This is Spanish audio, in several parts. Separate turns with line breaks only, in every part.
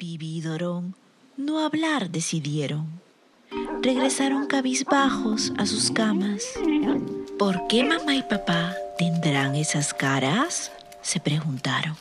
Bibi y Dorón no hablar decidieron. Regresaron cabizbajos a sus camas. ¿Por qué mamá y papá tendrán esas caras?, se preguntaron.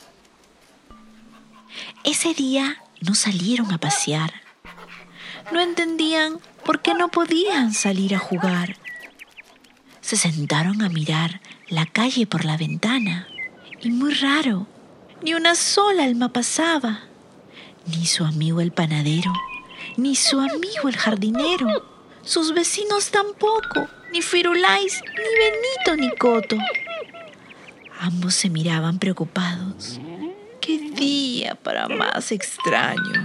Ese día no salieron a pasear. No entendían por qué no podían salir a jugar. Se sentaron a mirar la calle por la ventana y muy raro, ni una sola alma pasaba. Ni su amigo el panadero, ni su amigo el jardinero, sus vecinos tampoco, ni Firulais, ni Benito, ni Coto. Ambos se miraban preocupados. ¡Qué día para más extraño!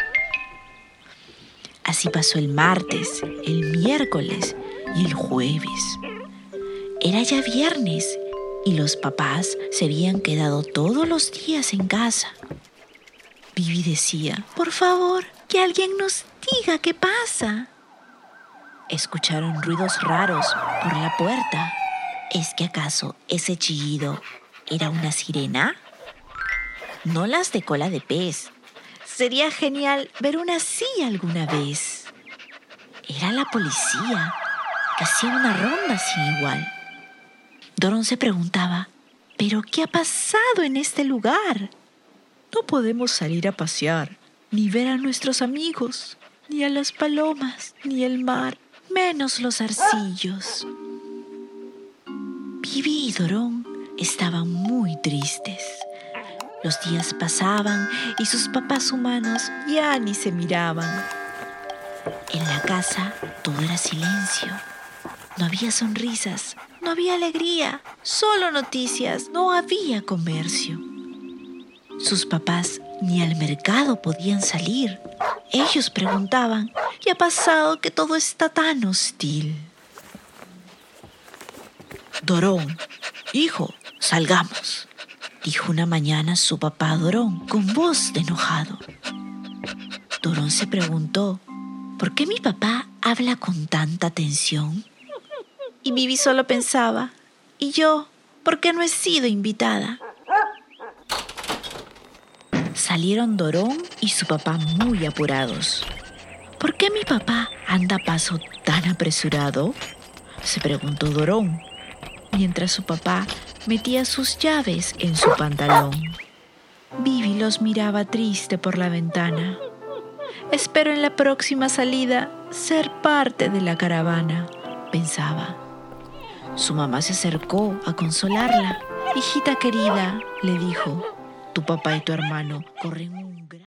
Así pasó el martes, el miércoles y el jueves. Era ya viernes y los papás se habían quedado todos los días en casa. Bibi decía: por favor, que alguien nos diga qué pasa. Escucharon ruidos raros por la puerta. ¿Es que acaso ese chillido era una sirena? No las de cola de pez. Sería genial ver una así alguna vez. Era la policía, que hacía una ronda sin igual. Dorón se preguntaba: ¿pero qué ha pasado en este lugar? No podemos salir a pasear, ni ver a nuestros amigos, ni a las palomas, ni el mar, menos los arcillos. Bibi y Dorón estaban muy tristes. Los días pasaban y sus papás humanos ya ni se miraban. En la casa todo era silencio. No había sonrisas, no había alegría, solo noticias, no había comercio. Sus papás ni al mercado podían salir. Ellos preguntaban: ¿qué ha pasado que todo está tan hostil? Dorón, hijo, salgamos, dijo una mañana su papá a Dorón con voz de enojado. Dorón se preguntó: ¿por qué mi papá habla con tanta tensión? Y Bibi solo pensaba: ¿y yo? ¿Por qué no he sido invitada? Salieron Dorón y su papá muy apurados. ¿Por qué mi papá anda a paso tan apresurado?, se preguntó Dorón, mientras su papá metía sus llaves en su pantalón. Bibi los miraba triste por la ventana. Espero en la próxima salida ser parte de la caravana, pensaba. Su mamá se acercó a consolarla. Hijita querida, le dijo, tu papá y tu hermano corren un